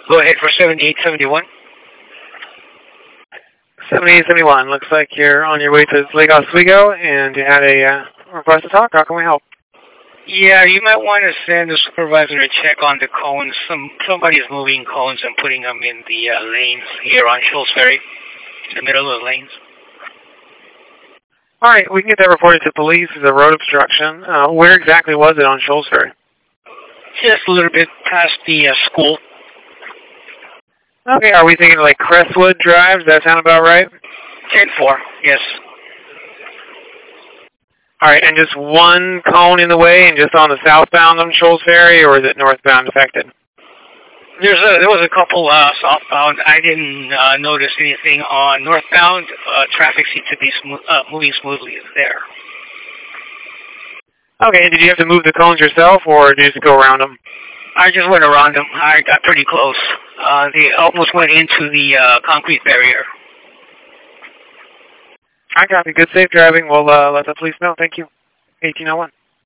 Go ahead for 7871. 7871. Looks like you're on your way to Lake Oswego, and you had a request to talk. How can we help? Yeah, you might want to send the supervisor to check on the cones. Somebody's moving cones and putting them in the lanes here on Shoals Ferry, in the middle of the lanes. All right, we can get that reported to police as a road obstruction. Where exactly was it on Shoals Ferry? Just a little bit past the school. Okay, are we thinking like Crestwood Drive? Does that sound about right? 10-4, yes. All right, and just one cone in the way and just on the southbound on Shoals Ferry, or is it northbound affected? There was a couple southbound. I didn't notice anything on northbound. Traffic seemed to be moving smoothly there. Okay, and did you have to move the cones yourself, or did you just go around them? I just went around them. I got pretty close. They almost went into the concrete barrier. I copy. Good safe driving. We'll let the police know. Thank you. 1801.